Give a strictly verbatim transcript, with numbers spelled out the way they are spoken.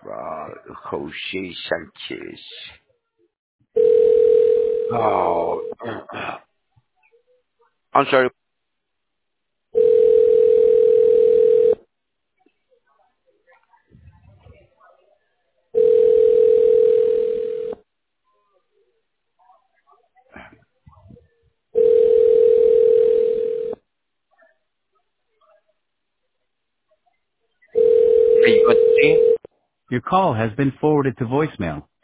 uh, Jose Sanchez. Oh, I'm sorry. Are you going to see? Your call has been forwarded to voicemail.